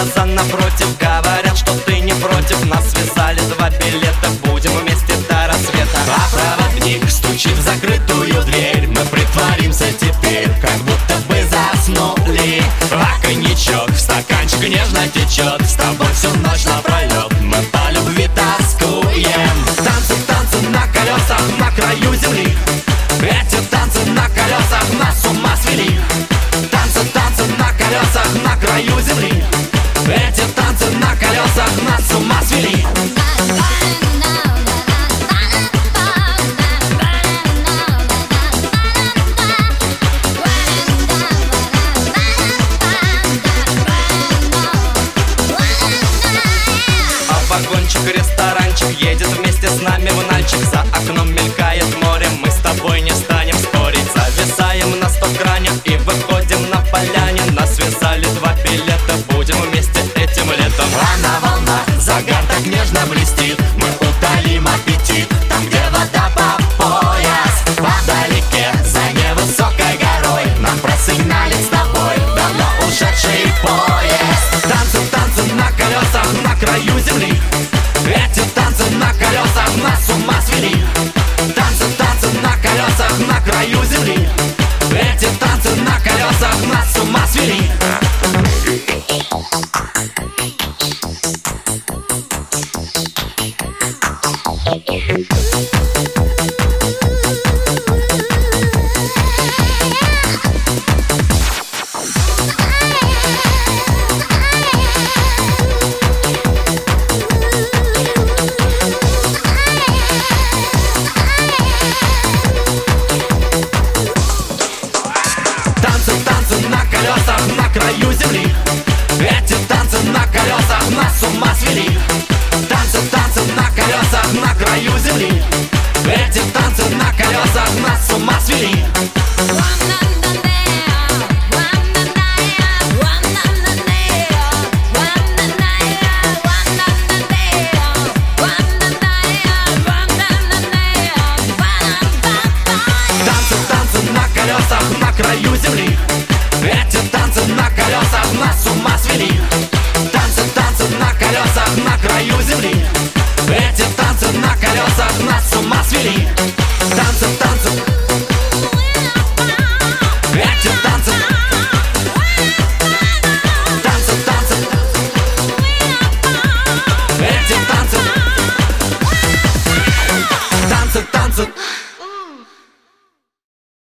глаза напротив говорят, что ты не против. Нас связали 2 билета, будем вместе до рассвета. А проводник стучит в закрытую дверь. Мы притворимся теперь, как будто бы заснули. А коньячок в стаканчик нежно течет. С тобой всю ночь напролет мы по любви тоскуем. Танцы, танцы на колесах на краю земли. Эти танцы на колесах нас с ума свели. Танцы, танцы на колесах на краю земли. Эти танцы на колесах нас с ума свели. Вагончик, ресторанчик, едет вместе с нами в Нальчик. За окном мелькает море, мы с тобой не станем спорить. Зависаем на стоп-кране и выходим на поляне. Нас связали 2 билета, будем вместе этим летом. А на волнах загар так нежно блестит. Мы утолим аппетит там, где вода по пояс. Вдалеке, за невысокой горой, нам просигналит с тобой давно ушедший поезд. Танцы, танцы на колесах на краю земли. Эти танцы на колесах нас с ума свели. Танцы, танцы на колесах на краю земли. Эти танцы на колесах нас с ума свели. На краю земли. Эти танцы на колесах нас с ума свели. Танцы, танцы на колесах на краю земли. Эти танцы на колесах нас с ума свели.